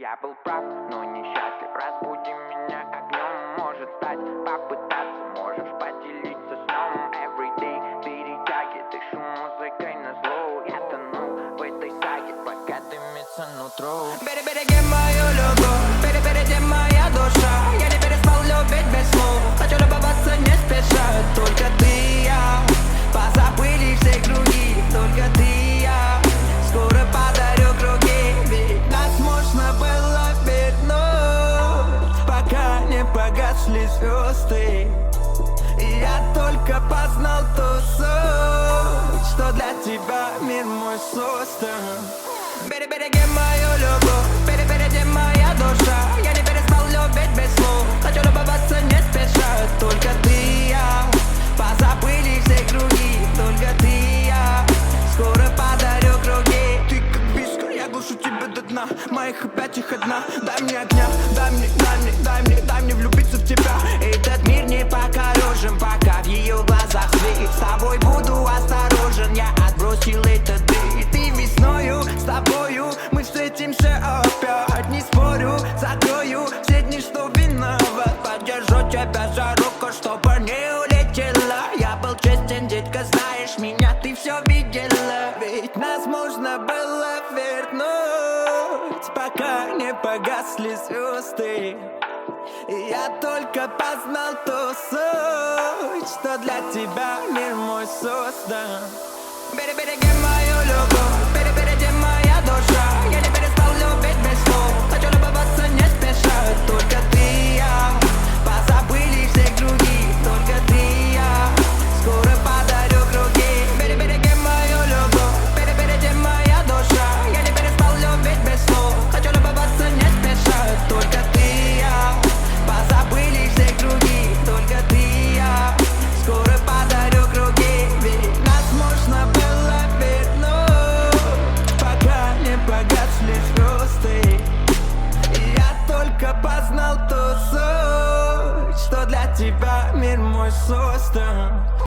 Я был прав, но несчастлив. Разбуди меня огнем, может стать, попытаться. Можешь поделиться сном. Everyday перетяги, дышу музыкой на зло. Я тону в этой саге, пока дымится нутро. Береги мою любовь, перепереди моя душа. Я не перестал любить без слов. Хочу любоваться не спеша. Только ты и я, позабыли все круги. Только ты и я, скоро подарю круги. Ведь нас можно было вернуть, пока не погасли звезды. И я только познал ту суть, что для тебя мир мой создан. Береги мою любовь, перепереди моя душа. Я не перестал любить без слов. Хочу любоваться не спеша. Только ты и я, позабыли все круги. Только ты и я, скоро подарю круги. Ты как виска, я глушу тебя до дна. Моих объятиях одна. Дай мне огня, дай мне влюбиться в тебя. Этот мир не покорежен, пока в ее глазах свет. С тобой буду осторожен, я отбросил это ты. Ты весною, с тобою мы встретимся опять. Не спорю, закрою все дни, что виноват. Подержу тебя за руку, чтобы не улетела. Я был честен, детка, знаешь меня, ты все видела. Ведь нас можно было вернуть, пока не погасли звезды. И я только познал ту суть, что для тебя мир мой создан. Береги мою любовь, перепереди моя душа. Я не перестал любить без слов. Хочу любоваться не спеша. Только ты и я, позабыли все круги. Только ты и я, скоро подарю круги. Береги мою любовь, перепереди моя душа. Я не перестал любить без слов. Хочу любоваться не спеша. Только ты и я, позабыли все круги. Только ты и я, скоро подарю круги. Ведь нас можно было вернуть, пока не погасли звезды. И я только познал ту суть, что для тебя мир мой создан.